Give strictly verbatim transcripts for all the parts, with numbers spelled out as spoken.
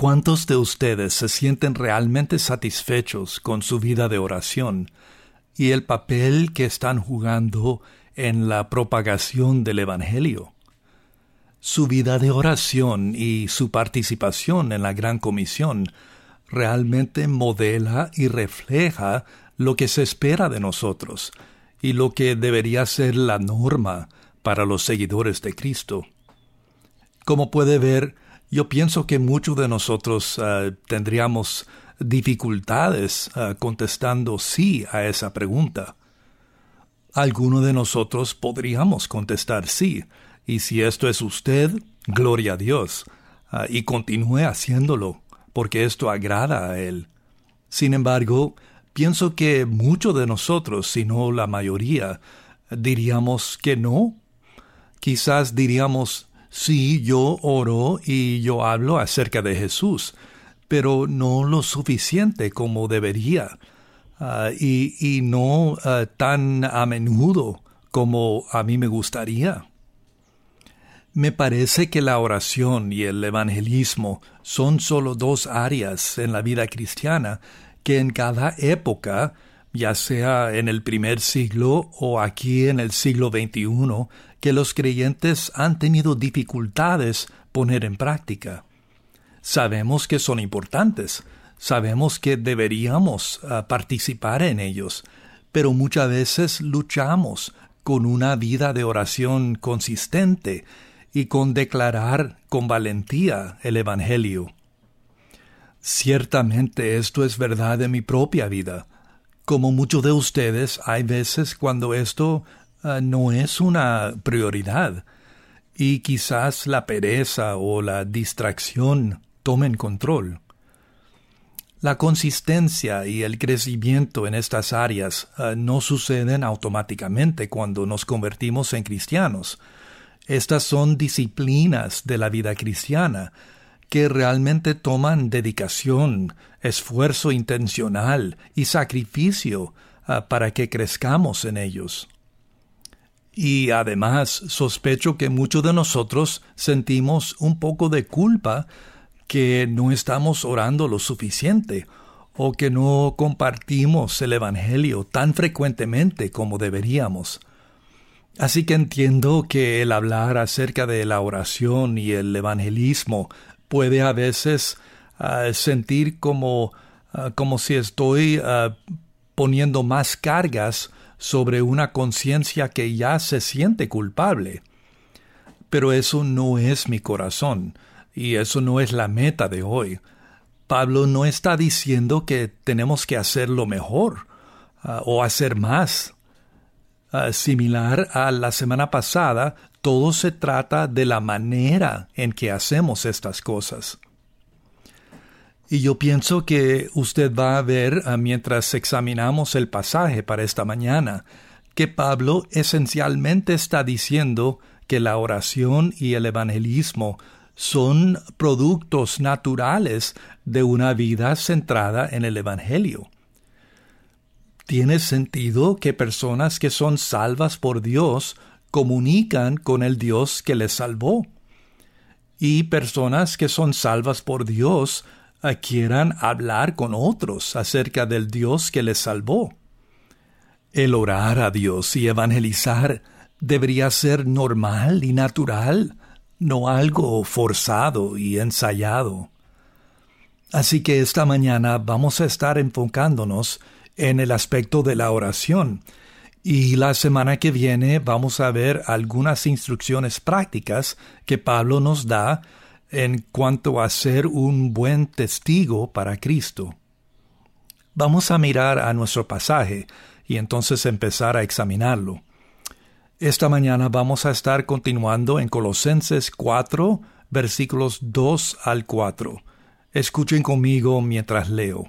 ¿Cuántos de ustedes se sienten realmente satisfechos con su vida de oración y el papel que están jugando en la propagación del Evangelio? Su vida de oración y su participación en la Gran Comisión realmente modela y refleja lo que se espera de nosotros y lo que debería ser la norma para los seguidores de Cristo. Como puede ver, yo pienso que muchos de nosotros uh, tendríamos dificultades uh, contestando sí a esa pregunta. Algunos de nosotros podríamos contestar sí, y si esto es usted, gloria a Dios, uh, y continúe haciéndolo, porque esto agrada a Él. Sin embargo, pienso que muchos de nosotros, si no la mayoría, diríamos que no. Quizás diríamos, sí, yo oro y yo hablo acerca de Jesús, pero no lo suficiente como debería, uh, y, y no uh, tan a menudo como a mí me gustaría. Me parece que la oración y el evangelismo son solo dos áreas en la vida cristiana que en cada época, ya sea en el primer siglo o aquí en el siglo veintiuno, que los creyentes han tenido dificultades poner en práctica. Sabemos que son importantes, sabemos que deberíamos uh, participar en ellos, pero muchas veces luchamos con una vida de oración consistente y con declarar con valentía el Evangelio. Ciertamente esto es verdad de mi propia vida. Como muchos de ustedes, hay veces cuando esto uh, no es una prioridad y quizás la pereza o la distracción tomen control. La consistencia y el crecimiento en estas áreas uh, no suceden automáticamente cuando nos convertimos en cristianos. Estas son disciplinas de la vida cristiana que realmente toman dedicación, esfuerzo intencional y sacrificio uh, para que crezcamos en ellos. Y además sospecho que muchos de nosotros sentimos un poco de culpa que no estamos orando lo suficiente o que no compartimos el Evangelio tan frecuentemente como deberíamos. Así que entiendo que el hablar acerca de la oración y el evangelismo puede a veces uh, sentir como, uh, como si estoy uh, poniendo más cargas sobre una conciencia que ya se siente culpable. Pero eso no es mi corazón, y eso no es la meta de hoy. Pablo no está diciendo que tenemos que hacerlo mejor uh, o hacer más. Uh, similar a la semana pasada, todo se trata de la manera en que hacemos estas cosas. Y yo pienso que usted va a ver, uh, mientras examinamos el pasaje para esta mañana, que Pablo esencialmente está diciendo que la oración y el evangelismo son productos naturales de una vida centrada en el Evangelio. Tiene sentido que personas que son salvas por Dios comunican con el Dios que les salvó. Y personas que son salvas por Dios uh, quieran hablar con otros acerca del Dios que les salvó. El orar a Dios y evangelizar debería ser normal y natural, no algo forzado y ensayado. Así que esta mañana vamos a estar enfocándonos en el aspecto de la oración, y la semana que viene vamos a ver algunas instrucciones prácticas que Pablo nos da en cuanto a ser un buen testigo para Cristo. Vamos a mirar a nuestro pasaje y entonces empezar a examinarlo. Esta mañana vamos a estar continuando en Colosenses cuatro, versículos dos al cuatro. Escuchen conmigo mientras leo.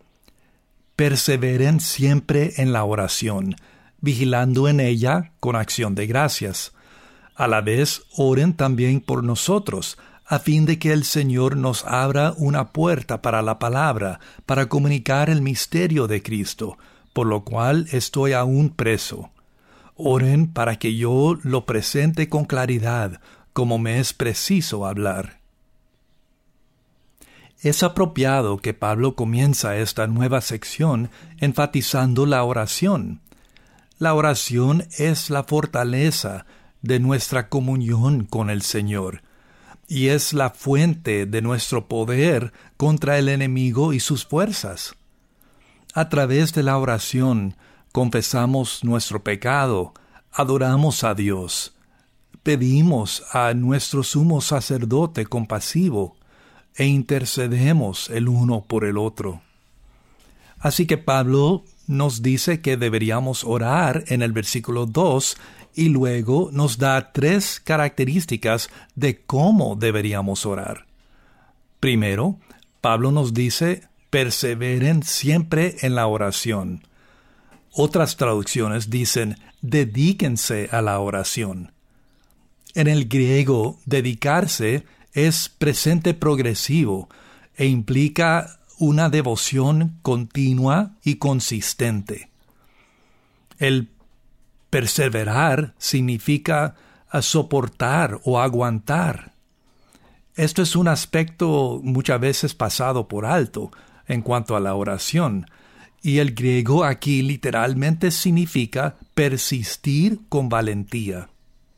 Perseveren siempre en la oración, vigilando en ella con acción de gracias. A la vez, oren también por nosotros, a fin de que el Señor nos abra una puerta para la palabra, para comunicar el misterio de Cristo, por lo cual estoy aún preso. Oren para que yo lo presente con claridad, como me es preciso hablar. Es apropiado que Pablo comienza esta nueva sección enfatizando la oración. La oración es la fortaleza de nuestra comunión con el Señor, y es la fuente de nuestro poder contra el enemigo y sus fuerzas. A través de la oración confesamos nuestro pecado, adoramos a Dios, pedimos a nuestro sumo sacerdote compasivo e intercedemos el uno por el otro. Así que Pablo nos dice que deberíamos orar en el versículo dos y luego nos da tres características de cómo deberíamos orar. Primero, Pablo nos dice, perseveren siempre en la oración. Otras traducciones dicen, dedíquense a la oración. En el griego, dedicarse es presente progresivo e implica una devoción continua y consistente. El perseverar significa soportar o aguantar. Esto es un aspecto muchas veces pasado por alto en cuanto a la oración, y el griego aquí literalmente significa persistir con valentía.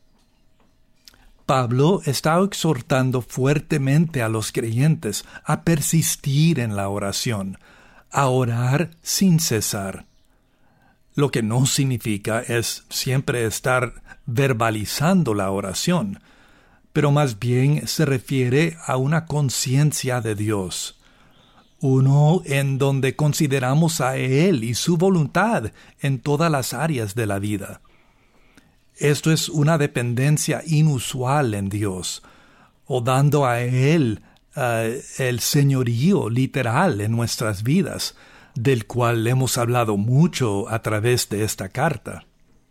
Pablo está exhortando fuertemente a los creyentes a persistir en la oración, a orar sin cesar. Lo que no significa es siempre estar verbalizando la oración, pero más bien se refiere a una conciencia de Dios, uno en donde consideramos a Él y su voluntad en todas las áreas de la vida. Esto es una dependencia inusual en Dios, o dando a Él uh, el señorío literal en nuestras vidas, del cual hemos hablado mucho a través de esta carta.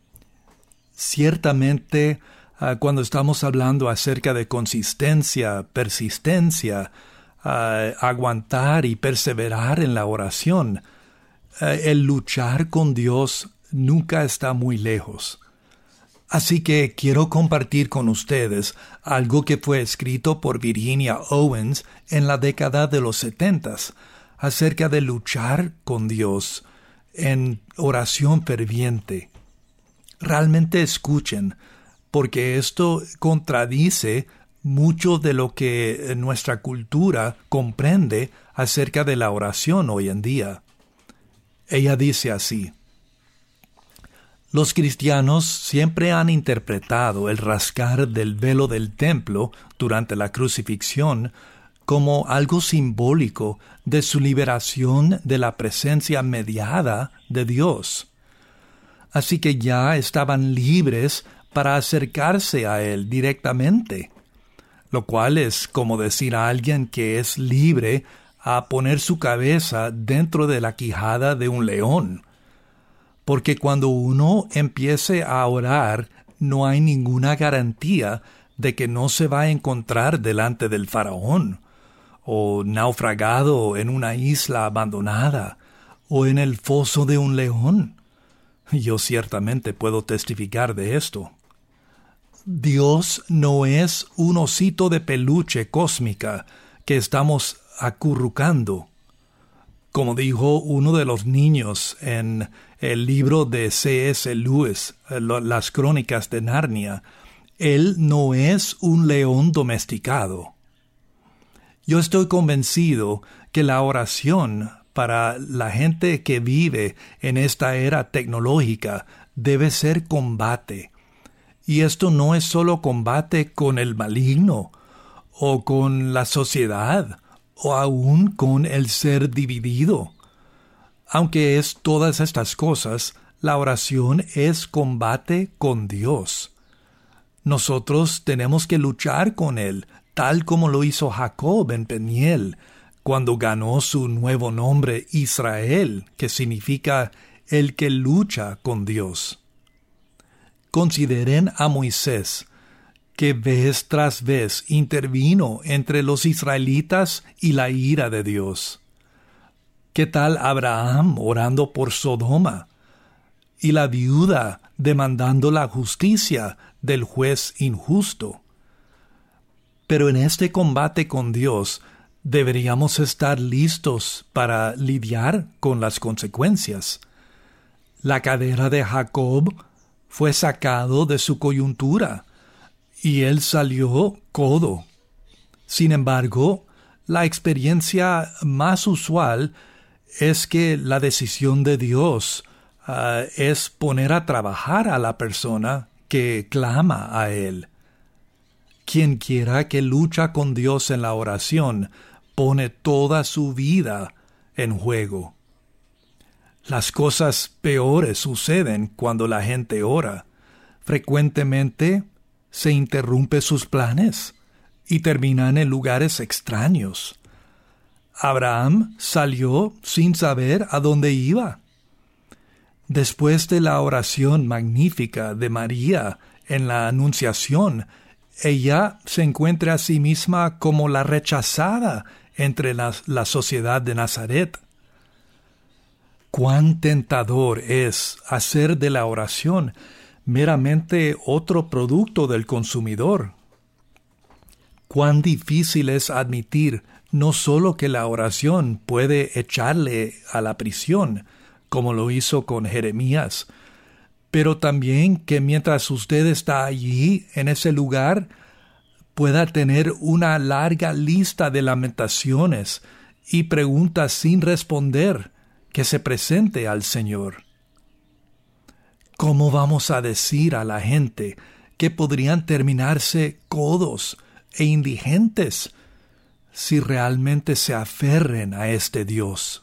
Ciertamente, uh, cuando estamos hablando acerca de consistencia, persistencia, uh, aguantar y perseverar en la oración, uh, el luchar con Dios nunca está muy lejos. Así que quiero compartir con ustedes algo que fue escrito por Virginia Owens en la década de los setentas, acerca de luchar con Dios en oración ferviente. Realmente escuchen, porque esto contradice mucho de lo que nuestra cultura comprende acerca de la oración hoy en día. Ella dice así: los cristianos siempre han interpretado el rasgar del velo del templo durante la crucifixión como algo simbólico de su liberación de la presencia mediada de Dios. Así que ya estaban libres para acercarse a Él directamente, lo cual es como decir a alguien que es libre a poner su cabeza dentro de la quijada de un león. Porque cuando uno empiece a orar, no hay ninguna garantía de que no se va a encontrar delante del faraón, o naufragado en una isla abandonada, o en el foso de un león. Yo ciertamente puedo testificar de esto. Dios no es un osito de peluche cósmica que estamos acurrucando. Como dijo uno de los niños en el libro de C S Lewis, Las Crónicas de Narnia, Él no es un león domesticado. Yo estoy convencido que la oración para la gente que vive en esta era tecnológica debe ser combate. Y esto no es solo combate con el maligno, o con la sociedad, o aún con el ser dividido. Aunque es todas estas cosas, la oración es combate con Dios. Nosotros tenemos que luchar con Él, tal como lo hizo Jacob en Peniel, cuando ganó su nuevo nombre Israel, que significa el que lucha con Dios. Consideren a Moisés, que vez tras vez intervino entre los israelitas y la ira de Dios. ¿Qué tal Abraham orando por Sodoma? Y la viuda demandando la justicia del juez injusto. Pero en este combate con Dios deberíamos estar listos para lidiar con las consecuencias. La cadera de Jacob fue sacado de su coyuntura y él salió codo. Sin embargo, la experiencia más usual es que la decisión de Dios uh, es poner a trabajar a la persona que clama a Él. Quien quiera que lucha con Dios en la oración pone toda su vida en juego. Las cosas peores suceden cuando la gente ora. Frecuentemente se interrumpe sus planes y terminan en lugares extraños. Abraham salió sin saber a dónde iba. Después de la oración magnífica de María en la Anunciación, ella se encuentra a sí misma como la rechazada entre la, la sociedad de Nazaret. Cuán tentador es hacer de la oración meramente otro producto del consumidor. Cuán difícil es admitir no solo que la oración puede echarle a la prisión, como lo hizo con Jeremías, pero también que mientras usted está allí, en ese lugar, pueda tener una larga lista de lamentaciones y preguntas sin responder que se presente al Señor. ¿Cómo vamos a decir a la gente que podrían terminarse codos e indigentes si realmente se aferren a este Dios?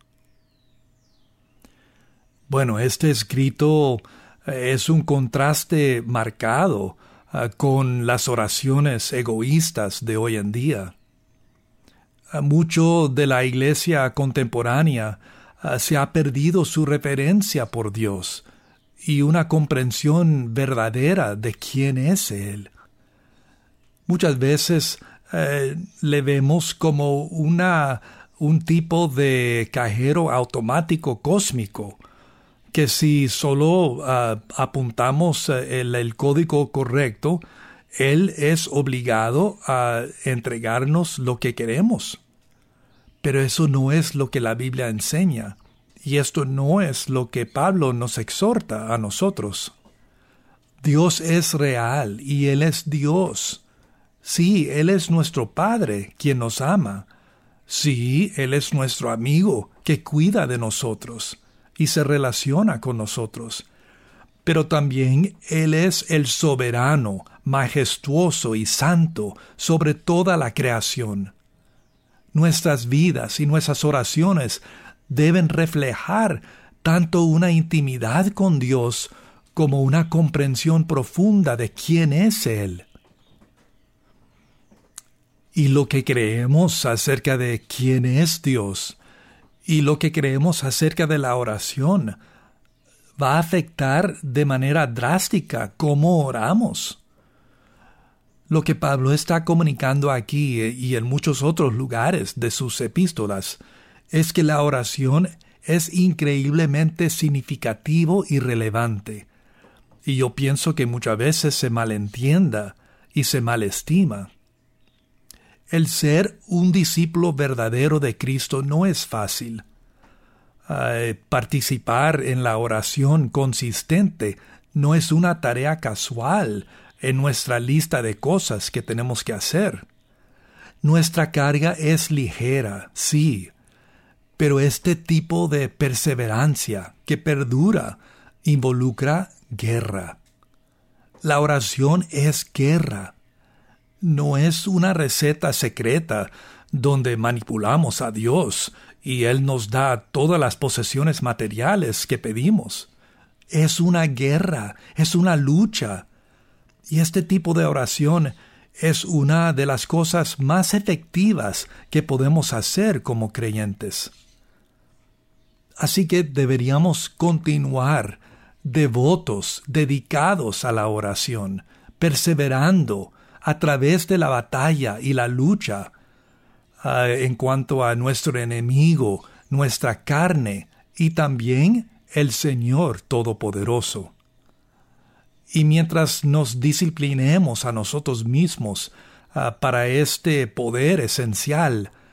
Bueno, este escrito es un contraste marcado uh, con las oraciones egoístas de hoy en día. Uh, mucho de la iglesia contemporánea uh, se ha perdido su reverencia por Dios y una comprensión verdadera de quién es Él. Muchas veces uh, le vemos como una, un tipo de cajero automático cósmico, que si solo uh, apuntamos uh, el, el código correcto, Él es obligado a entregarnos lo que queremos. Pero eso no es lo que la Biblia enseña, y esto no es lo que Pablo nos exhorta a nosotros. Dios es real y Él es Dios. Sí, Él es nuestro Padre, quien nos ama. Sí, Él es nuestro amigo, que cuida de nosotros y se relaciona con nosotros. Pero también Él es el soberano, majestuoso y santo sobre toda la creación. Nuestras vidas y nuestras oraciones deben reflejar tanto una intimidad con Dios como una comprensión profunda de quién es Él. Y lo que creemos acerca de quién es Dios y lo que creemos acerca de la oración va a afectar de manera drástica cómo oramos. Lo que Pablo está comunicando aquí y en muchos otros lugares de sus epístolas es que la oración es increíblemente significativo y relevante. Y yo pienso que muchas veces se malentienda y se malestima. El ser un discípulo verdadero de Cristo no es fácil. Uh, participar en la oración consistente no es una tarea casual en nuestra lista de cosas que tenemos que hacer. Nuestra carga es ligera, sí, pero este tipo de perseverancia que perdura involucra guerra. La oración es guerra. No es una receta secreta donde manipulamos a Dios y Él nos da todas las posesiones materiales que pedimos. Es una guerra, es una lucha. Y este tipo de oración es una de las cosas más efectivas que podemos hacer como creyentes. Así que deberíamos continuar devotos, dedicados a la oración, perseverando a través de la batalla y la lucha uh, en cuanto a nuestro enemigo, nuestra carne y también el Señor Todopoderoso. Y mientras nos disciplinemos a nosotros mismos uh, para este poder esencial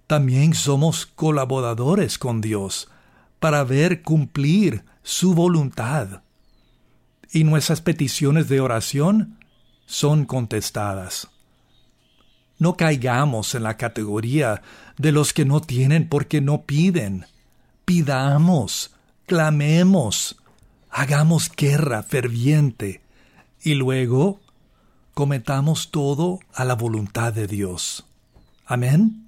también somos colaboradores con Dios para ver cumplir su voluntad. Y nuestras peticiones de oración son contestadas. No caigamos en la categoría de los que no tienen porque no piden. Pidamos, clamemos, hagamos guerra ferviente y luego cometamos todo a la voluntad de Dios. Amén.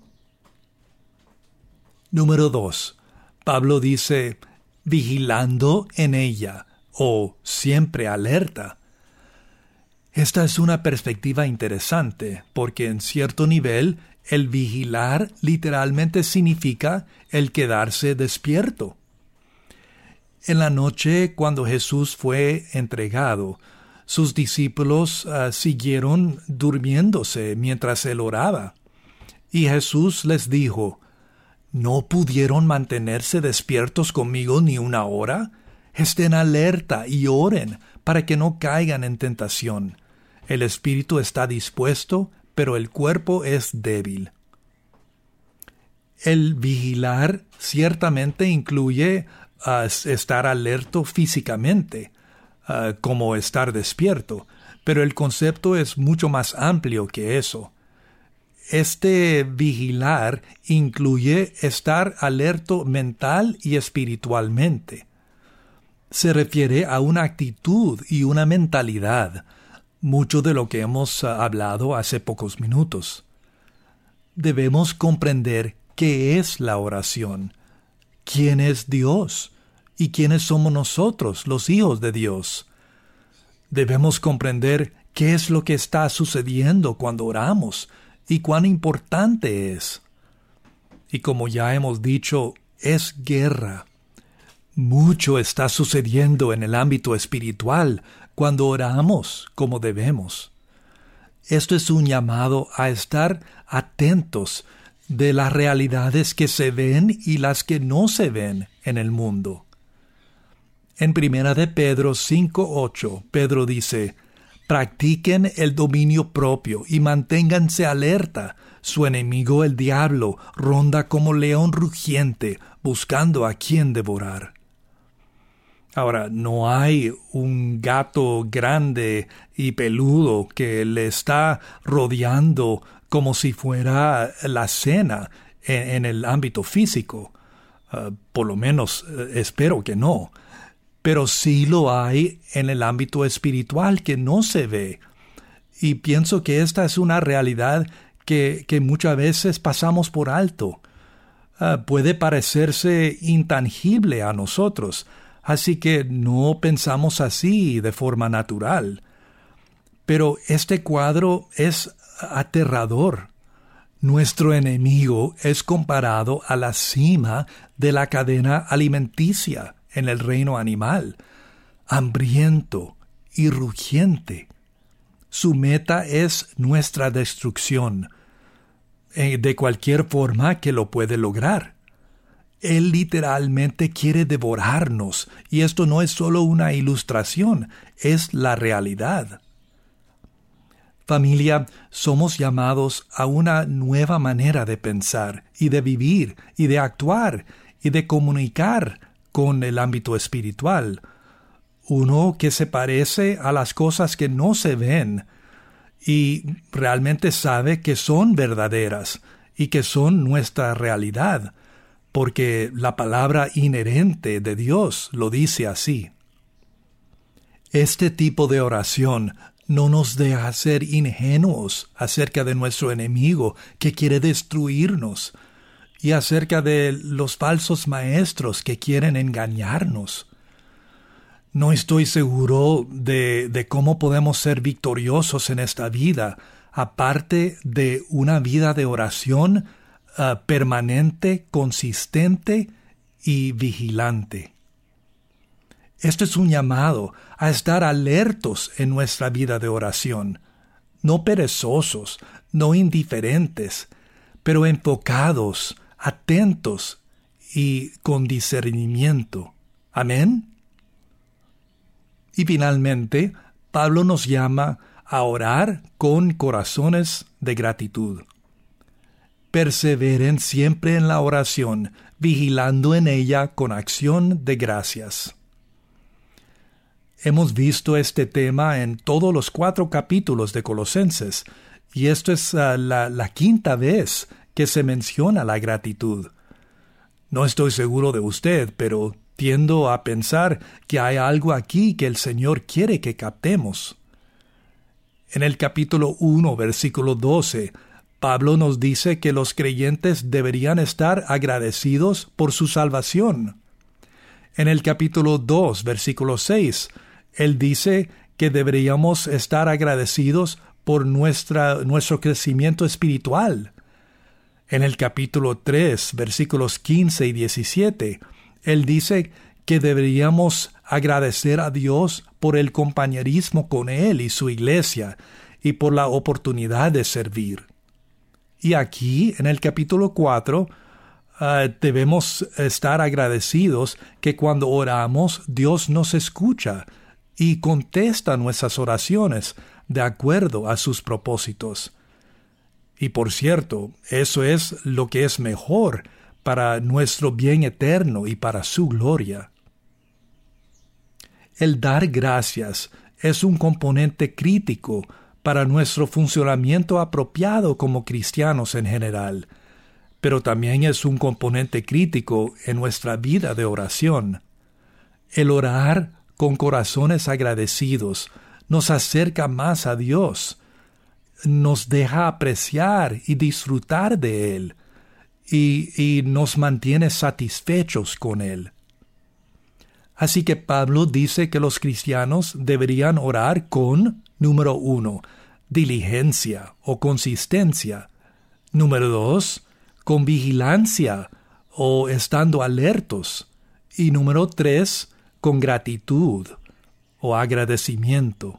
Número dos. Pablo dice, vigilando en ella, o siempre alerta. Esta es una perspectiva interesante, porque en cierto nivel, el vigilar literalmente significa el quedarse despierto. En la noche, cuando Jesús fue entregado, sus discípulos uh, siguieron durmiéndose mientras él oraba. Y Jesús les dijo, ¿no pudieron mantenerse despiertos conmigo ni una hora? Estén alerta y oren para que no caigan en tentación. El espíritu está dispuesto, pero el cuerpo es débil. El vigilar ciertamente incluye uh, estar alerto físicamente, uh, como estar despierto, pero el concepto es mucho más amplio que eso. Este vigilar incluye estar alerto mental y espiritualmente. Se refiere a una actitud y una mentalidad, mucho de lo que hemos uh, hablado hace pocos minutos. Debemos comprender qué es la oración, quién es Dios y quiénes somos nosotros, los hijos de Dios. Debemos comprender qué es lo que está sucediendo cuando oramos y cuán importante es. Y como ya hemos dicho, es guerra. Mucho está sucediendo en el ámbito espiritual cuando oramos como debemos. Esto es un llamado a estar atentos de las realidades que se ven y las que no se ven en el mundo. En primera de Pedro cinco ocho, Pedro dice, practiquen el dominio propio y manténganse alerta. Su enemigo el diablo ronda como león rugiente, buscando a quien devorar. Ahora, no hay un gato grande y peludo que le está rodeando como si fuera la cena en, en el ámbito físico. Uh, por lo menos uh, espero que no. Pero sí lo hay en el ámbito espiritual que no se ve. Y pienso que esta es una realidad que, que muchas veces pasamos por alto. Uh, puede parecerse intangible a nosotros, así que no pensamos así de forma natural. Pero este cuadro es aterrador. Nuestro enemigo es comparado a la cima de la cadena alimenticia en el reino animal, hambriento y rugiente. Su meta es nuestra destrucción, eh, de cualquier forma que lo puede lograr. Él literalmente quiere devorarnos, y esto no es solo una ilustración, es la realidad. Familia, somos llamados a una nueva manera de pensar y de vivir y de actuar y de comunicar con el ámbito espiritual. Uno que se parece a las cosas que no se ven y realmente sabe que son verdaderas y que son nuestra realidad, porque la palabra inherente de Dios lo dice así. Este tipo de oración no nos deja ser ingenuos acerca de nuestro enemigo que quiere destruirnos y acerca de los falsos maestros que quieren engañarnos. No estoy seguro de, de cómo podemos ser victoriosos en esta vida, aparte de una vida de oración uh, permanente, consistente y vigilante. Esto es un llamado a estar alertos en nuestra vida de oración, no perezosos, no indiferentes, pero enfocados, atentos y con discernimiento. Amén. Y finalmente, Pablo nos llama a orar con corazones de gratitud. perseveren siempre en la oración, vigilando en ella con acción de gracias. Hemos visto este tema en todos los cuatro capítulos de Colosenses, y esto es uh, la, la quinta vez que se menciona la gratitud. No estoy seguro de usted, pero tiendo a pensar que hay algo aquí que el Señor quiere que captemos. En el capítulo uno, versículo doce, Pablo nos dice que los creyentes deberían estar agradecidos por su salvación. En el capítulo dos, versículo seis, él dice que deberíamos estar agradecidos por nuestra, nuestro crecimiento espiritual. En el capítulo tres, versículos quince y diecisiete, él dice que deberíamos agradecer a Dios por el compañerismo con Él y su iglesia y por la oportunidad de servir. Y aquí, en el capítulo cuatro, uh, debemos estar agradecidos que cuando oramos, Dios nos escucha y contesta nuestras oraciones de acuerdo a sus propósitos. Y por cierto, eso es lo que es mejor para nuestro bien eterno y para su gloria. El dar gracias es un componente crítico para nuestro funcionamiento apropiado como cristianos en general, pero también es un componente crítico en nuestra vida de oración. El orar con corazones agradecidos nos acerca más a Dios, nos deja apreciar y disfrutar de Él, y, y nos mantiene satisfechos con Él. Así que Pablo dice que los cristianos deberían orar con, número uno, diligencia o consistencia. Número dos, con vigilancia o estando alertos. Y número tres, con gratitud o agradecimiento.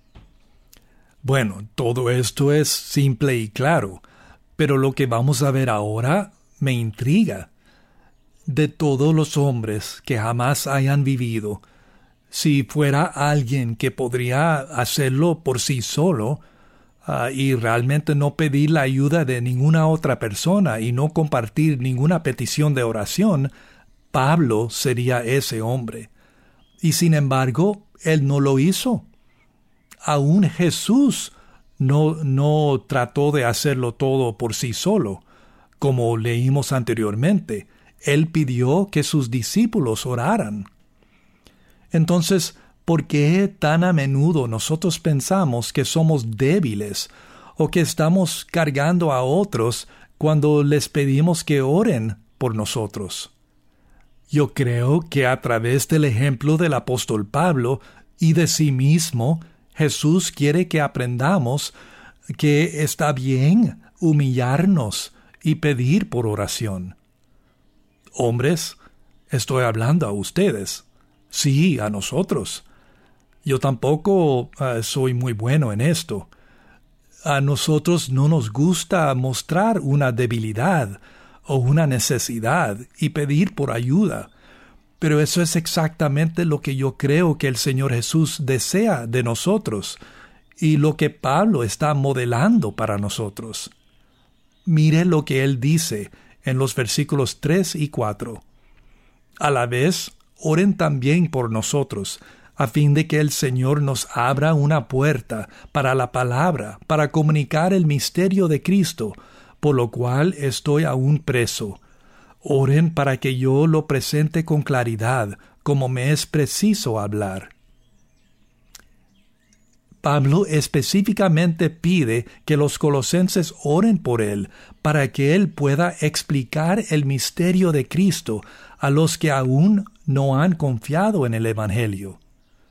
Bueno, todo esto es simple y claro, pero lo que vamos a ver ahora me intriga. De todos los hombres que jamás hayan vivido, si fuera alguien que podría hacerlo por sí solo uh, y realmente no pedir la ayuda de ninguna otra persona y no compartir ninguna petición de oración, Pablo sería ese hombre. Y sin embargo, él no lo hizo. Aún Jesús no, no trató de hacerlo todo por sí solo, como leímos anteriormente. Él pidió que sus discípulos oraran. Entonces, ¿por qué tan a menudo nosotros pensamos que somos débiles o que estamos cargando a otros cuando les pedimos que oren por nosotros? Yo creo que a través del ejemplo del apóstol Pablo y de sí mismo, Jesús quiere que aprendamos que está bien humillarnos y pedir por oración. Hombres, estoy hablando a ustedes. Sí, a nosotros. Yo tampoco uh, soy muy bueno en esto. A nosotros no nos gusta mostrar una debilidad o una necesidad y pedir por ayuda. Pero eso es exactamente lo que yo creo que el Señor Jesús desea de nosotros y lo que Pablo está modelando para nosotros. Mire lo que él dice en los versículos tres y cuatro. A la vez, oren también por nosotros, a fin de que el Señor nos abra una puerta para la palabra, para comunicar el misterio de Cristo, por lo cual estoy aún preso. Oren para que yo lo presente con claridad, como me es preciso hablar. Pablo específicamente pide que los colosenses oren por él, para que él pueda explicar el misterio de Cristo a los que aún no han confiado en el Evangelio.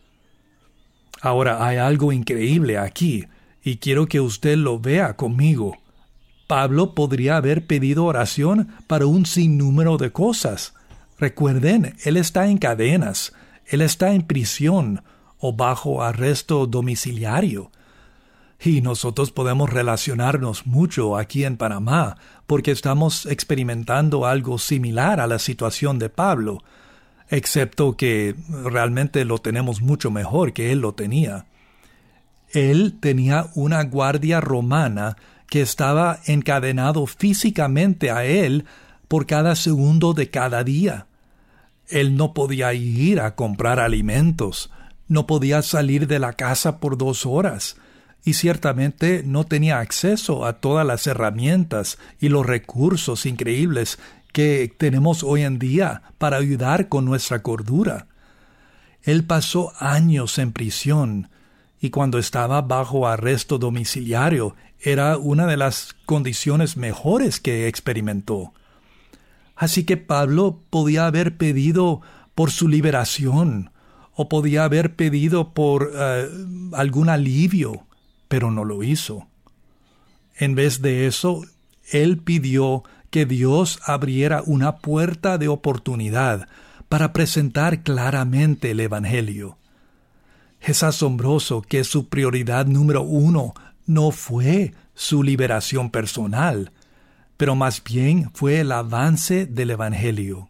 Ahora hay algo increíble aquí, y quiero que usted lo vea conmigo. Pablo podría haber pedido oración para un sinnúmero de cosas. Recuerden, él está en cadenas, él está en prisión o bajo arresto domiciliario. Y nosotros podemos relacionarnos mucho aquí en Panamá porque estamos experimentando algo similar a la situación de Pablo, excepto que realmente lo tenemos mucho mejor que él lo tenía. Él tenía una guardia romana que estaba encadenado físicamente a él por cada segundo de cada día. Él no podía ir a comprar alimentos, no podía salir de la casa por dos horas, y ciertamente no tenía acceso a todas las herramientas y los recursos increíbles que tenemos hoy en día para ayudar con nuestra cordura. Él pasó años en prisión, y cuando estaba bajo arresto domiciliario era una de las condiciones mejores que experimentó. Así que Pablo podía haber pedido por su liberación, o podía haber pedido por uh, algún alivio, pero no lo hizo. En vez de eso, él pidió que Dios abriera una puerta de oportunidad para presentar claramente el Evangelio. Es asombroso que su prioridad número uno no fue su liberación personal, pero más bien fue el avance del Evangelio.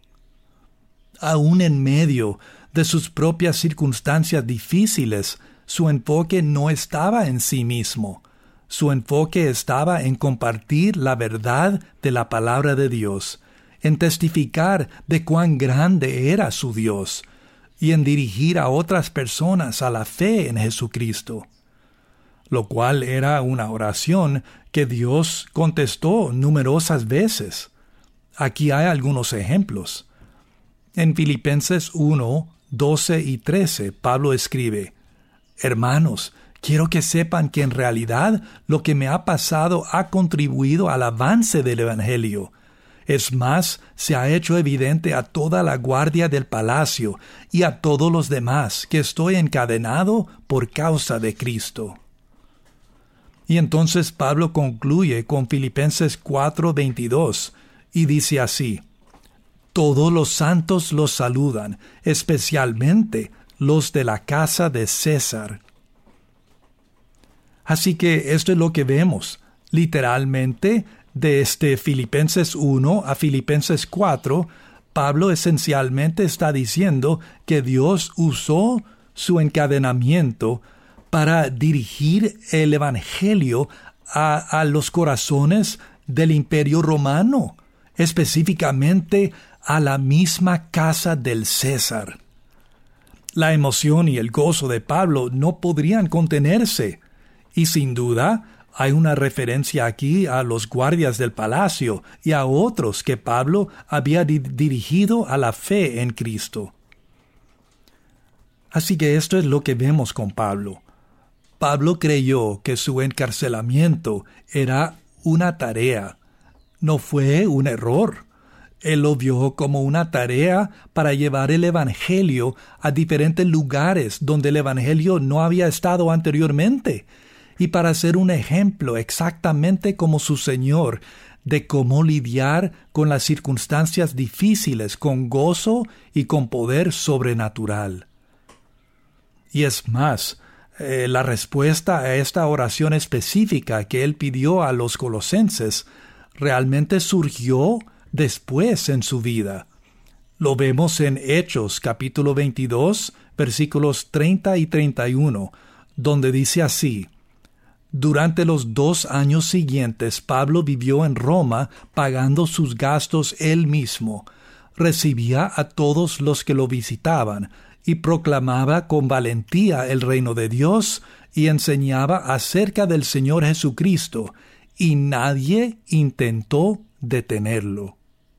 Aún en medio de sus propias circunstancias difíciles, su enfoque no estaba en sí mismo. Su enfoque estaba en compartir la verdad de la palabra de Dios, en testificar de cuán grande era su Dios, y en dirigir a otras personas a la fe en Jesucristo, lo cual era una oración que Dios contestó numerosas veces. Aquí hay algunos ejemplos. En Filipenses uno, doce y trece, Pablo escribe: Hermanos, quiero que sepan que en realidad lo que me ha pasado ha contribuido al avance del Evangelio. Es más, se ha hecho evidente a toda la guardia del palacio y a todos los demás que estoy encadenado por causa de Cristo. Y entonces Pablo concluye con Filipenses cuatro veintidós y dice así: Todos los santos los saludan, especialmente los de la casa de César. Así que esto es lo que vemos, literalmente, de este Filipenses uno a Filipenses cuatro, Pablo esencialmente está diciendo que Dios usó su encadenamiento para dirigir el Evangelio a, a los corazones del Imperio Romano, específicamente a la misma casa del César. La emoción y el gozo de Pablo no podrían contenerse, y sin duda hay una referencia aquí a los guardias del palacio y a otros que Pablo había di- dirigido a la fe en Cristo. Así que esto es lo que vemos con Pablo. Pablo creyó que su encarcelamiento era una tarea, no fue un error. Él lo vio como una tarea para llevar el Evangelio a diferentes lugares donde el Evangelio no había estado anteriormente, y para ser un ejemplo exactamente como su Señor de cómo lidiar con las circunstancias difíciles con gozo y con poder sobrenatural. Y es más, eh, la respuesta a esta oración específica que él pidió a los colosenses realmente surgió después en su vida. Lo vemos en Hechos capítulo veintidós, versículos treinta y treinta y uno, donde dice así: Durante los dos años siguientes, Pablo vivió en Roma pagando sus gastos él mismo. Recibía a todos los que lo visitaban y proclamaba con valentía el reino de Dios y enseñaba acerca del Señor Jesucristo, y nadie intentó detenerlo.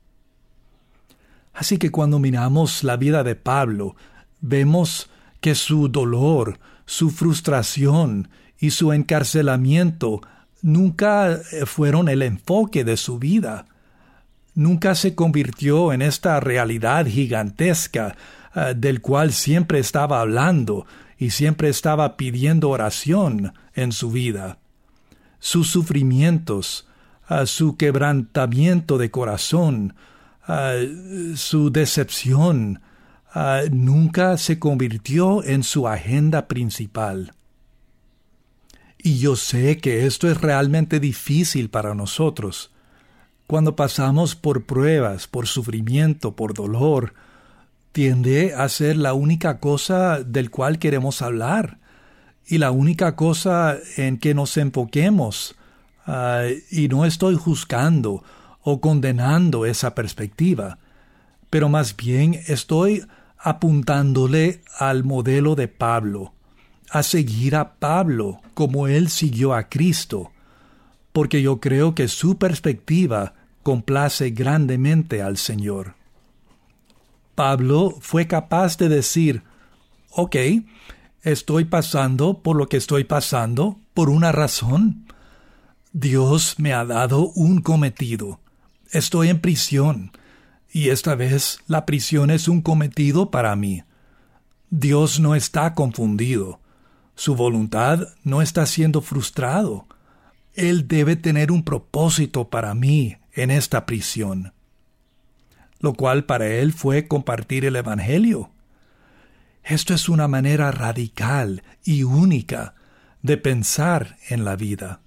Así que cuando miramos la vida de Pablo, vemos que su dolor, su frustración y su encarcelamiento nunca fueron el enfoque de su vida. Nunca se convirtió en esta realidad gigantesca uh, del cual siempre estaba hablando y siempre estaba pidiendo oración en su vida. Sus sufrimientos, uh, su quebrantamiento de corazón, uh, su decepción, uh, nunca se convirtió en su agenda principal. Y yo sé que esto es realmente difícil para nosotros. Cuando pasamos por pruebas, por sufrimiento, por dolor, tiende a ser la única cosa del cual queremos hablar y la única cosa en que nos enfoquemos uh, y no estoy juzgando o condenando esa perspectiva, pero más bien estoy apuntándole al modelo de Pablo, a seguir a Pablo como él siguió a Cristo, porque yo creo que su perspectiva complace grandemente al Señor. Pablo fue capaz de decir, ok, estoy pasando por lo que estoy pasando por una razón. Dios me ha dado un cometido. Estoy en prisión, y esta vez la prisión es un cometido para mí. Dios no está confundido. Su voluntad no está siendo frustrado. Él debe tener un propósito para mí en esta prisión. Lo cual para él fue compartir el Evangelio. Esto es una manera radical y única de pensar en la vida.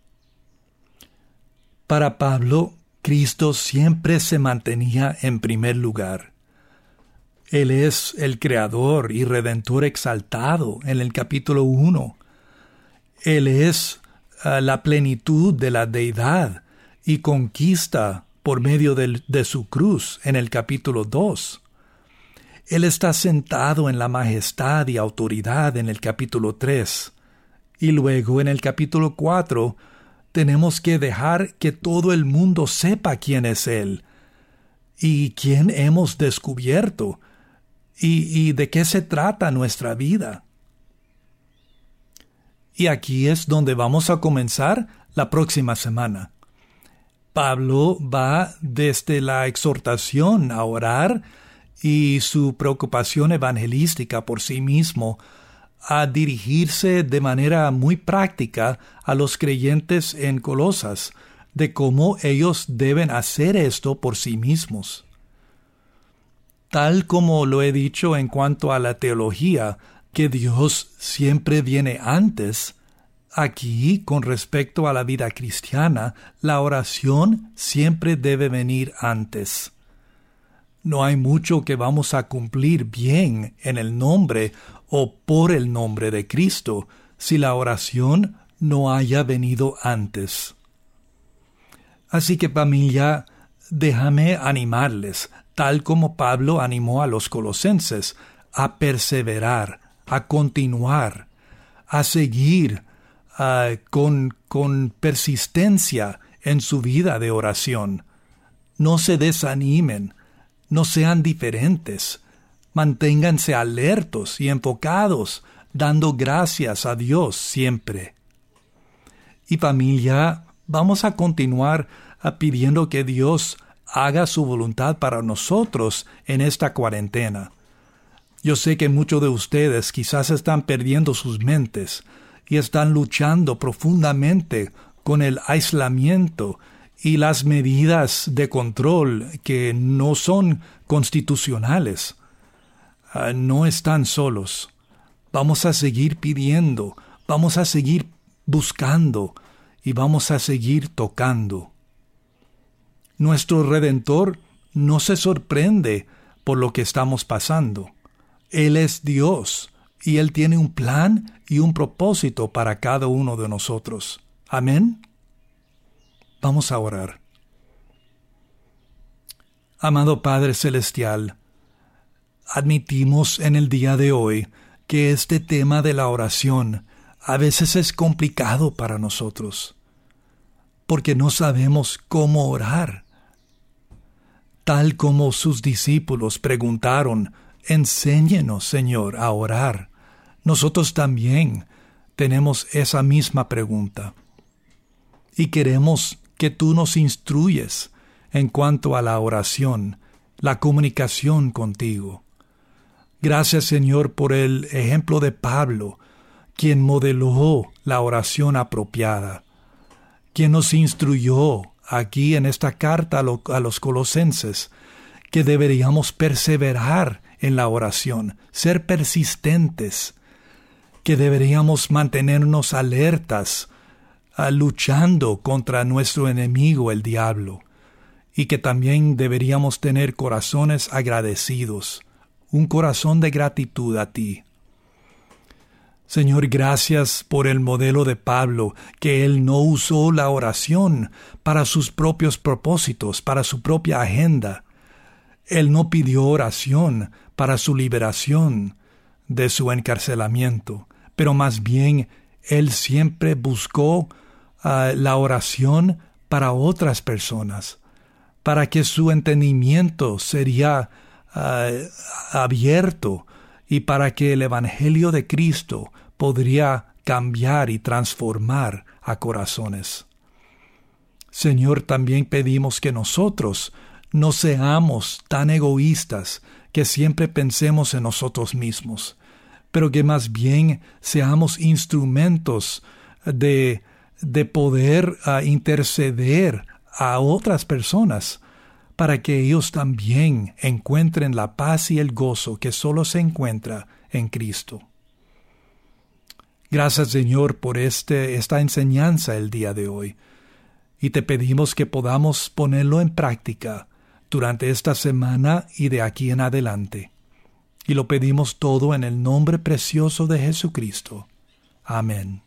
Para Pablo, Cristo siempre se mantenía en primer lugar. Él es el Creador y Redentor exaltado en el capítulo uno. Él es uh, la plenitud de la deidad y conquista por medio de, de su cruz en el capítulo dos. Él está sentado en la majestad y autoridad en el capítulo tres. Y luego en el capítulo cuatro tenemos que dejar que todo el mundo sepa quién es Él y quién hemos descubierto y, y de qué se trata nuestra vida. Y aquí es donde vamos a comenzar la próxima semana. Pablo va desde la exhortación a orar y su preocupación evangelística por sí mismo a dirigirse de manera muy práctica a los creyentes en Colosas de cómo ellos deben hacer esto por sí mismos. Tal como lo he dicho en cuanto a la teología, que Dios siempre viene antes, aquí, con respecto a la vida cristiana, la oración siempre debe venir antes. No hay mucho que vamos a cumplir bien en el nombre o por el nombre de Cristo si la oración no haya venido antes. Así que, familia, déjame animarles, tal como Pablo animó a los colosenses, a perseverar, a continuar, a seguir uh, con, con persistencia en su vida de oración. No se desanimen. No sean diferentes. Manténganse alertos y enfocados, dando gracias a Dios siempre. Y familia, vamos a continuar a pidiendo que Dios haga su voluntad para nosotros en esta cuarentena. Yo sé que muchos de ustedes quizás están perdiendo sus mentes y están luchando profundamente con el aislamiento y las medidas de control que no son constitucionales. Uh, no están solos. Vamos a seguir pidiendo, vamos a seguir buscando y vamos a seguir tocando. Nuestro Redentor no se sorprende por lo que estamos pasando. Él es Dios y Él tiene un plan y un propósito para cada uno de nosotros. Amén. Vamos a orar. Amado Padre Celestial, admitimos en el día de hoy que este tema de la oración a veces es complicado para nosotros, porque no sabemos cómo orar. Tal como sus discípulos preguntaron, enséñenos, Señor, a orar. Nosotros también tenemos esa misma pregunta. Y queremos que tú nos instruyes en cuanto a la oración, la comunicación contigo. Gracias, Señor, por el ejemplo de Pablo, quien modeló la oración apropiada, quien nos instruyó aquí en esta carta a, lo, a los colosenses que deberíamos perseverar en la oración, ser persistentes, que deberíamos mantenernos alertas, luchando contra nuestro enemigo el diablo, y que también deberíamos tener corazones agradecidos, un corazón de gratitud a ti. Señor, gracias por el modelo de Pablo, que él no usó la oración para sus propios propósitos, para su propia agenda. Él no pidió oración para su liberación de su encarcelamiento, pero más bien él siempre buscó uh, la oración para otras personas, para que su entendimiento sería uh, abierto y para que el Evangelio de Cristo podría cambiar y transformar a corazones. Señor, también pedimos que nosotros no seamos tan egoístas que siempre pensemos en nosotros mismos, pero que más bien seamos instrumentos de, de poder uh, interceder a otras personas para que ellos también encuentren la paz y el gozo que solo se encuentra en Cristo. Gracias, Señor, por este, esta enseñanza el día de hoy, y te pedimos que podamos ponerlo en práctica durante esta semana y de aquí en adelante. Y lo pedimos todo en el nombre precioso de Jesucristo. Amén.